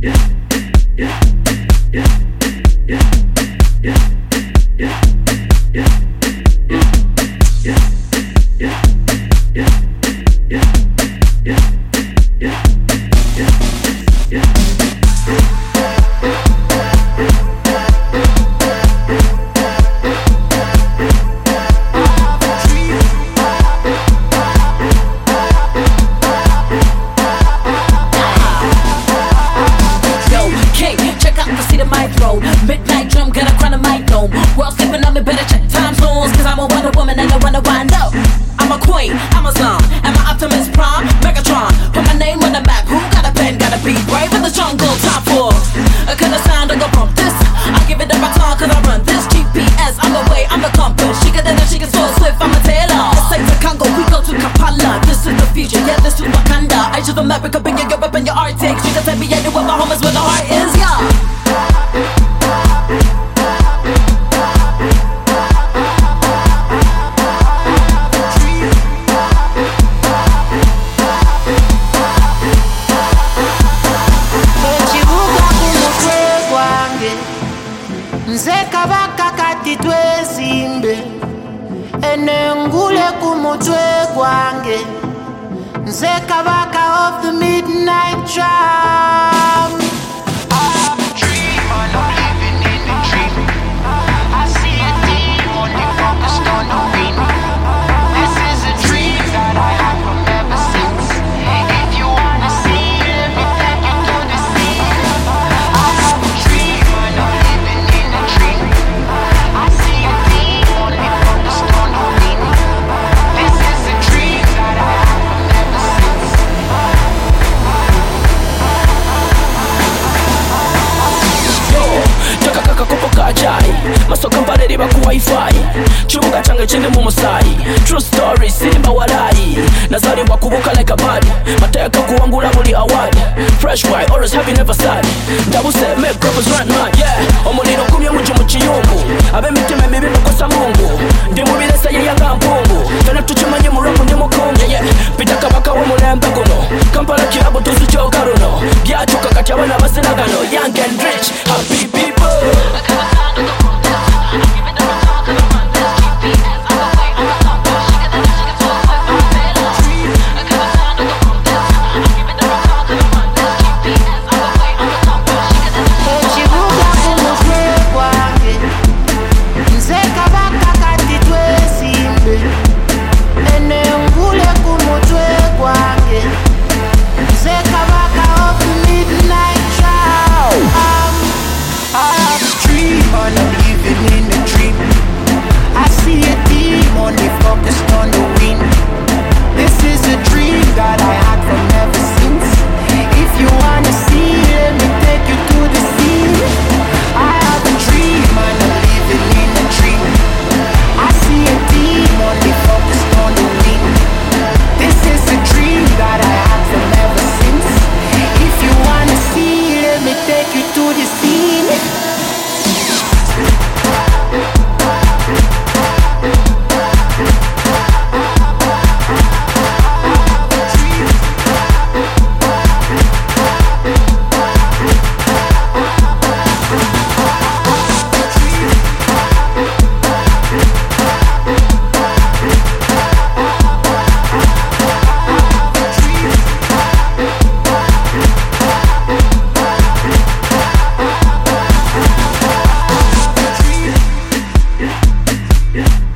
Midnight drum, got a crown of my dome. World sleeping on me, better check time zones. Cause I'm a Wonder Woman and I wanna wind up. I'm a queen, Amazon, and my Optimus Prime, Megatron. Put my name on the map, who got a pen, got a beat, brave in the jungle, top four. I could've sound and go bump this. I give it up my tongue cause I run this GPS. I'm the way, I'm the compass. She can dance, she can so swift, I'm a tailor. This ain't the Congo, we go to Kampala. This is the future, yeah, this is Wakanda. Asia of America, bring your Europe and your Arctic. She can take me anywhere, my home is where the heart is, yeah. Nze kabaka kati twezimbe enengule kumutwe gwange Nze kabaka of the midnight drum. I have a dream and I'm living in a dream. I see a demon focused on the wind. This is a dream that I have from ever since. If you wanna see, let me take you to the scene. I have a dream and I'm living in a dream. I see a demon focused on the wind. This is a dream that I have from ever since. Takakaka kupoka chai masoka mbaleri baku wifi chibuga change chinde mu musayi. True story simba walai nazalibwa kubuka like a bad mateka kuwangula buli award. Fresh white always happy never sad ndabuse make brothers run mad yeah. Omuliro kumye muji mu kiyungu ab'emitima mibi bakosa mungu ndi mu bilesa yeyanga mpungu fena tukimanye mu rap ndi mukungu yeah. Pita kabaka w'omulembe guno Kampala kilabu tuzijoga runo byakyuka kati abana basinagano young and rich happy people. Focused on the wind. This is a dream that I had from ever since. If you wanna see, let me take you to the scene. I have a dream and I'm living in a dream. I see a demon, they focused on the wind. This is a dream that I had from ever since. If you wanna see, let me take you to the scene. Yeah.